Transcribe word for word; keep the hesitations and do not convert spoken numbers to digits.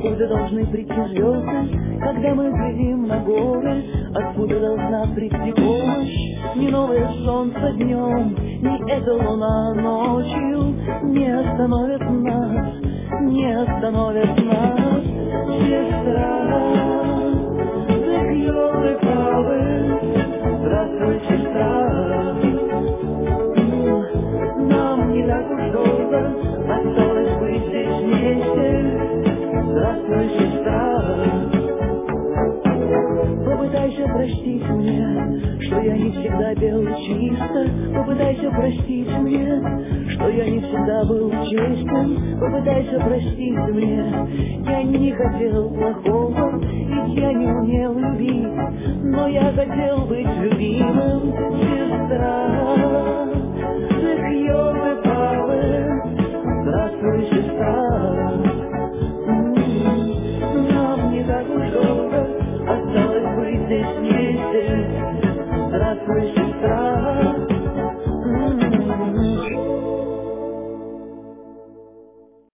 Откуда должны прийти звезды, когда мы глядим на горы? Откуда должна прийти помощь? Ни новое солнце днем, ни эта луна ночью не остановят нас, не остановят нас. Сестра, ты елы правы, здравствуй, сестра. Нам не так уж долго осталось быть здесь вместе. Здравствуй, сестра. Попытайся простить мне, что я не всегда пел чисто. Попытайся простить мне, что я не всегда был честен. Попытайся простить мне, я не хотел плохого, ведь я не умел любить, но я хотел быть любимым. Сестра, ты елы правы, здравствуй, сестра. Нам не так уж долго осталось быть здесь вместе. Здравствуй, сестра.